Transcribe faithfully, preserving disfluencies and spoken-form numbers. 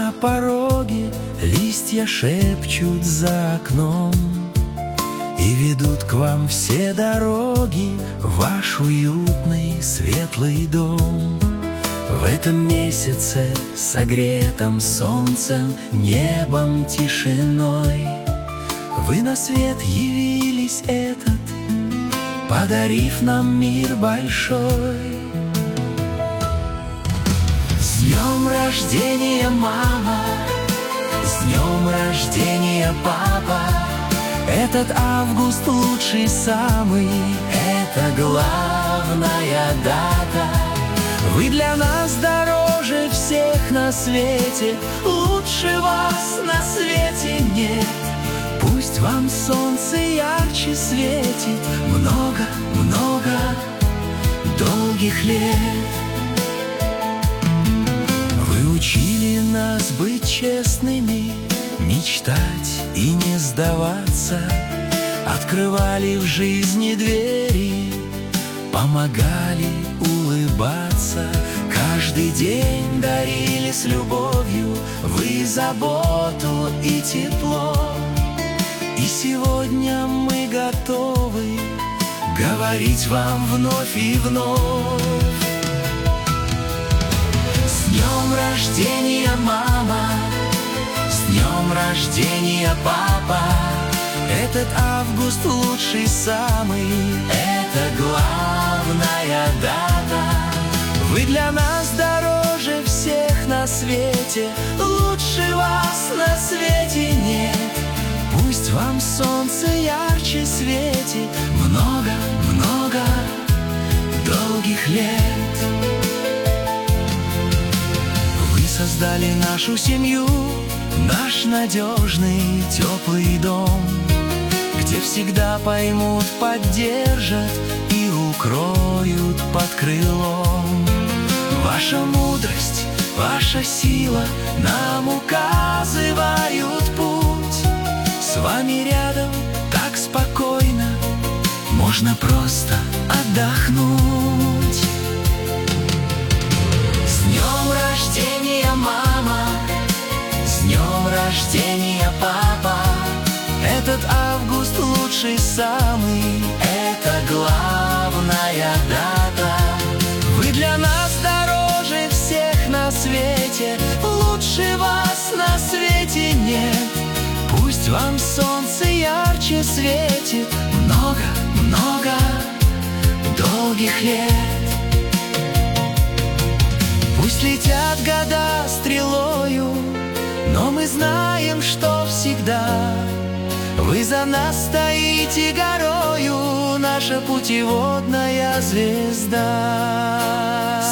на пороге листья шепчут за окном, и ведут к вам все дороги в ваш уютный светлый дом. В этом месяце, согретом солнцем, небом, тишиной, вы на свет явились этот, подарив нам мир большой. С днем рождения, мама! С днем рождения, папа! Этот август лучший самый, это главная дата. Вы для нас дороже всех на свете, лучше вас на свете нет. Пусть вам солнце ярче светит много-много долгих лет. Вы учили нас быть честными, мечтать и не сдаваться, открывали в жизни двери, помогали улыбаться. Каждый день дарили с любовью вы заботу и тепло. И сегодня мы готовы говорить вам вновь и вновь. С днем рождения, мама! С днем рождения, папа! Этот август лучший самый, это главная дата. Вы для нас дороже всех на свете, лучше вас на свете нет. Пусть вам солнце ярче светит много-много долгих лет. Вы создали нашу семью, наш надежный теплый дом, где всегда поймут, поддержат и укроют под крылом. Ваша мудрость, ваша сила нам указывают путь. С вами рядом так спокойно, можно просто отдохнуть. С днем рождения, мама! С днем рождения, папа! Этот август лучший самый, это главная дата. Вы для нас дороже всех на свете, лучше вас на свете нет. Пусть вам солнце ярче светит много-много долгих лет. Пусть летят года стрелою, но мы знаем, что всегда вы за нас стоите горою, наша путеводная звезда.